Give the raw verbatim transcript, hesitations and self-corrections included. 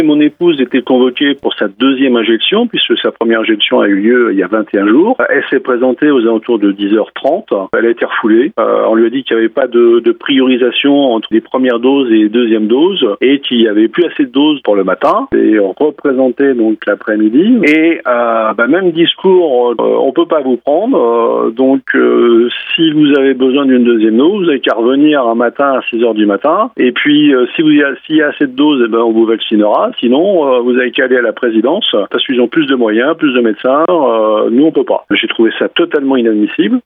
Mon épouse était convoquée pour sa deuxième injection, puisque sa première injection a eu lieu il y a vingt et un jours. Elle s'est présentée aux alentours de dix heures trente. Elle a été refoulée. Euh, on lui a dit qu'il n'y avait pas de, de priorisation entre les premières doses et les deuxièmes doses, et qu'il n'y avait plus assez de doses pour le matin. Et on représentait donc l'après-midi. Et euh, bah, même discours, euh, on peut pas vous prendre. Euh, donc euh, si vous avez besoin d'une deuxième dose, vous avez qu'à revenir un matin à six heures du matin. Et puis euh, si vous y a, s'il y a assez de doses, eh ben, on vous vaccinera. Sinon, euh, vous avez qu'à aller à la présidence, parce qu'ils ont plus de moyens, plus de médecins. Euh, nous, on peut pas. J'ai trouvé ça totalement inadmissible.